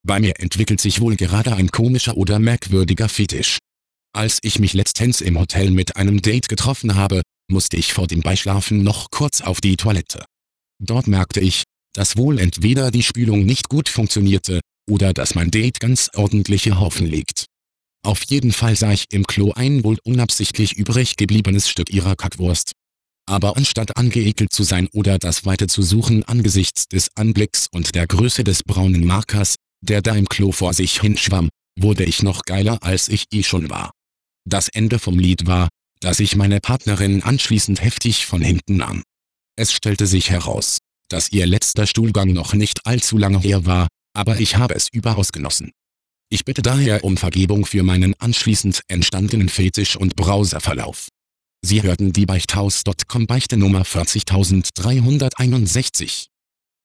Bei mir entwickelt sich wohl gerade ein komischer oder merkwürdiger Fetisch. Als ich mich letztens im Hotel mit einem Date getroffen habe, musste ich vor dem Beischlafen noch kurz auf die Toilette. Dort merkte ich, dass wohl entweder die Spülung nicht gut funktionierte, oder dass mein Date ganz ordentliche Haufen legt. Auf jeden Fall sah ich im Klo ein wohl unabsichtlich übrig gebliebenes Stück ihrer Kackwurst. Aber anstatt angeekelt zu sein oder das Weite zu suchen angesichts des Anblicks und der Größe des braunen Markers, der da im Klo vor sich hinschwamm, wurde ich noch geiler als ich schon war. Das Ende vom Lied war, dass ich meine Partnerin anschließend heftig von hinten nahm. Es stellte sich heraus, dass ihr letzter Stuhlgang noch nicht allzu lange her war, aber ich habe es überaus genossen. Ich bitte daher um Vergebung für meinen anschließend entstandenen Fetisch- und Browserverlauf. Sie hörten die Beichthaus.com Beichte Nummer 40361.